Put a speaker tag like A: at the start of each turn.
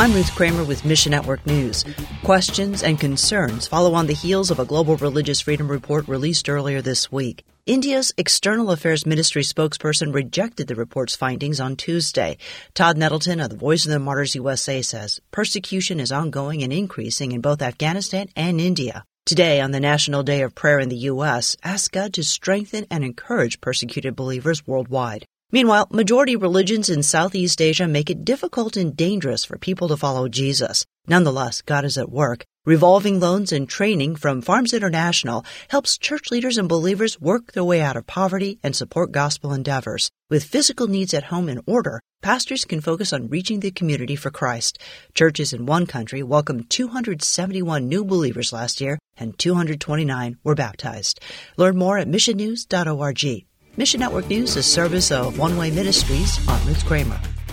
A: I'm Ruth Kramer with Mission Network News. Questions and concerns follow on the heels of a global religious freedom report released earlier this week. India's External Affairs Ministry spokesperson rejected the report's findings on Tuesday. Todd Nettleton of the Voice of the Martyrs USA says persecution is ongoing and increasing in both Afghanistan and India. Today, on the National Day of Prayer in the U.S., ask God to strengthen and encourage persecuted believers worldwide. Meanwhile, majority religions in Southeast Asia make it difficult and dangerous for people to follow Jesus. Nonetheless, God is at work. Revolving loans and training from Farms International helps church leaders and believers work their way out of poverty and support gospel endeavors. With physical needs at home in order, pastors can focus on reaching the community for Christ. Churches in one country welcomed 271 new believers last year, and 229 were baptized. Learn more at missionnews.org. Mission Network News is a service of One Way Ministries. I'm Ruth Kramer.